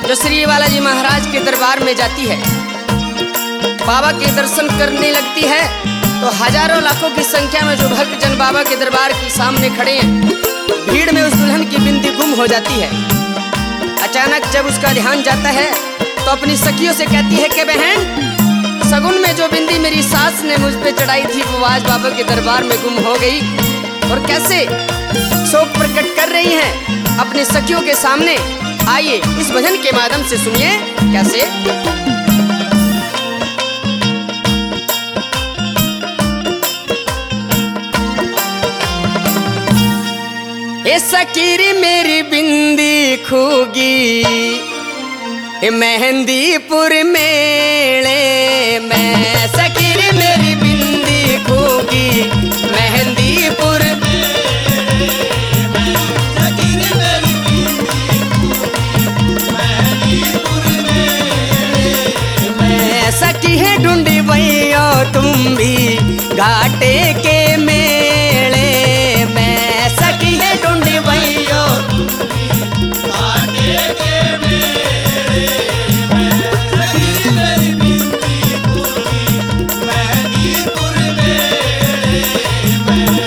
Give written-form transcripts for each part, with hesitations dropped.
जो श्री बालाजी महाराज के दरबार में जाती है, बाबा के दर्शन करने लगती है, तो हजारों लाखों की संख्या में जो भक्त जन बाबा के दरबार के सामने खड़े हैं, भीड़ में उस दुल्हन की बिंदी गुम हो जाती है। अचानक जब उसका ध्यान जाता है तो अपनी सखियों से कहती है कि बहन, सगुन में जो बिंदी मेरी सास ने मुझ पे चढ़ाई थी वो आज बाबा के दरबार में गुम हो गई। और कैसे शोक प्रकट कर रही हैं अपनी सखियों के सामने। आइए इस भजन के माध्यम से सुनिए कैसे। ए सकीरी मेरी बिंदी खूगी मेहंदीपुर मेले में, सकीरी मेरी बिंदी खूगी मेहंदीपुर में, सकी है ढूंढी भैया तुम भी घाटे के मेले में, सकी है ढूंढी भैया घाटे के मेले में, सकी मेरी बिंदी खूगी मेहंदीपुर मेले में।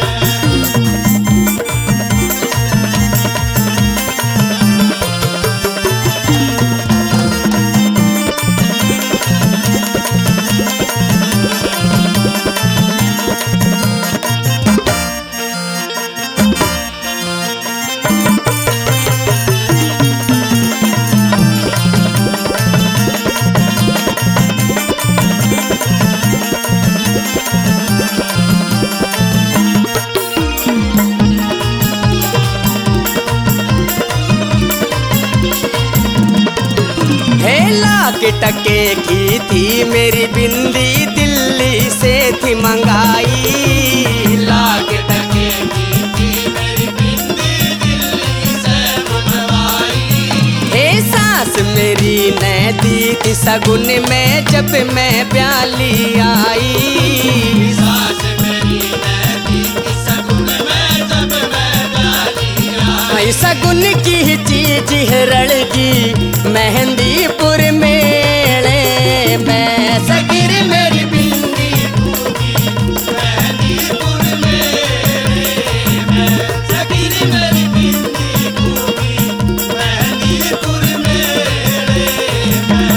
के टके की थी मेरी बिंदी दिल्ली से थी मंगाई, लाख टके की थी मेरी बिंदी दिल्ली से मंगवाई। हे सास मेरी ने दी थी सगुन में जब मैं प्याली आई, सास मेरी ने दी थी सगुन में जब मैं प्याली आई। सगुन की चीज है रड़गी मेहंदीपुर मेले में, सकीर मेरी बिंदी खूगी मेहंदीपुर मेले में, सकीर मेरी बिंदी खूगी मेहंदीपुर मेले में।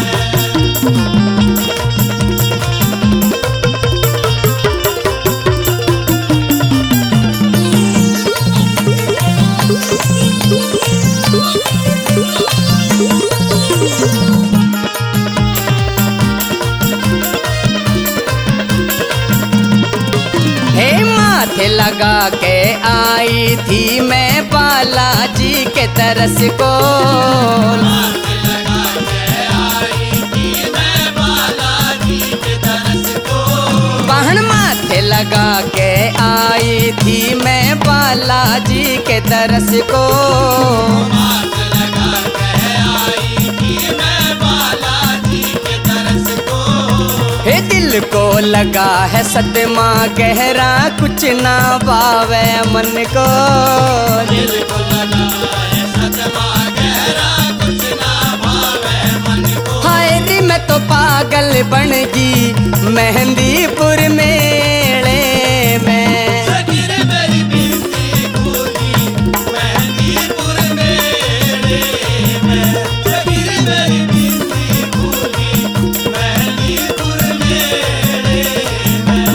माथे लगा के आई थी मैं बालाजी के तरस को, माथे लगा के आई थी मैं बालाजी के तरस को, बहन माथे लगा के आई थी मैं बालाजी के तरस को, माथे लगा के आई थी मैं बालाजी के तरस को। हे दिल को लगा है सदमा गहरा कुछ ना भावे मन को, दिल को लगा है सदमा गहरा कुछ ना भावे मन को। हाय रे मैं तो पागल बन गई मेहंदीपुर मेले में, सकीर मेरी बिंदी खूगी मेहंदीपुर मेले में, सकीर मेरी बिंदी खूगी मेहंदीपुर मेले में।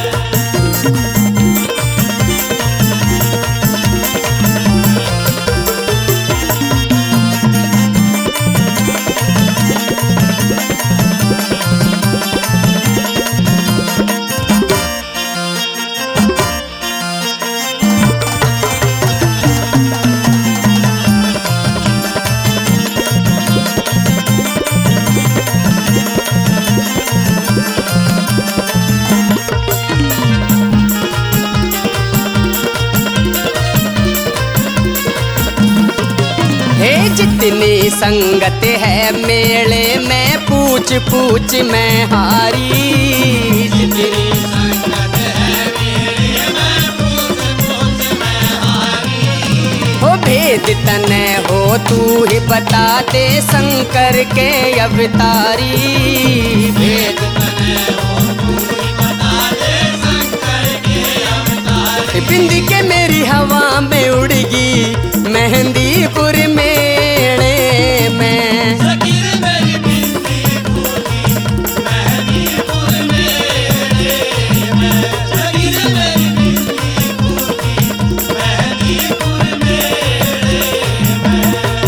जितनी संगत है मेले में पूछ पूछ मैं हारी, जितनी संगत है मेले में पूछ पूछ मैं हारी। हो भेद तने हो तू ही बता दे शंकर के अवतारी। वेद तने हो तू ही बता दे शंकर के अवतारी। बिंदी के मेरी हवा में उड़गी मेहंदीपुर मेले में। सकीर मेरी बिंदी फूली मेहंदीपुर मेले में। सकीर मेरी बिंदी फूली मेहंदीपुर मेले में।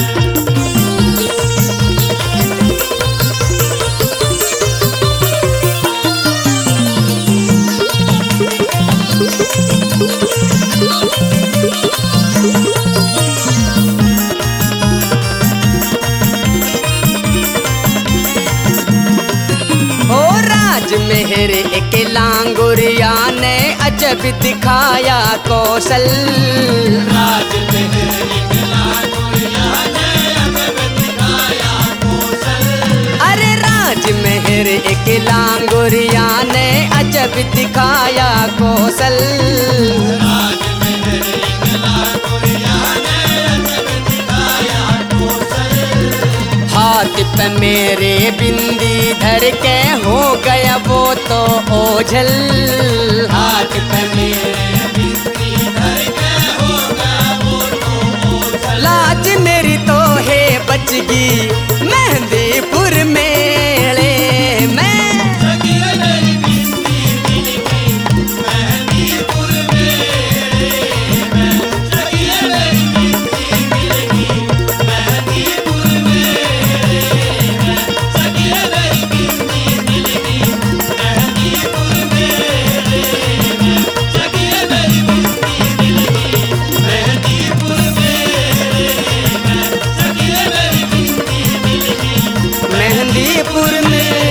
ओ राजमेहर एक लांगुरिया ने अजब दिखाया कौशल। राज मेहर एक लांगुरिया ने अजब दिखाया कौशल। अरे राजमेहर एक लांगुरिया ने अजब दिखाया कौशल। राज मेहर एक लांगुरिया ने अजब दिखाया कौशल। हाथ पे मेरे बिंदी धर के हो गया वो तो ओझल। हाथ पे मेरे बिंदी धर के होगा वो तो ओझल। लाज मेरी तो है बचगी मेहंदीपुर मेले में। सकीर मेरी बिंदी मिलगी मेहंदीपुर मेले में। सकीर मेरी बिंदी मिलगी मेहंदीपुर मेले में। सकीर मेरी बिंदी मिलगी मेहंदीपुर मेले में। सकीर मेरी बिंदी मिलगी मेहंदीपुर मेले में। सकीर मेरी बिंदी मिलगी मेहंदीपुर में।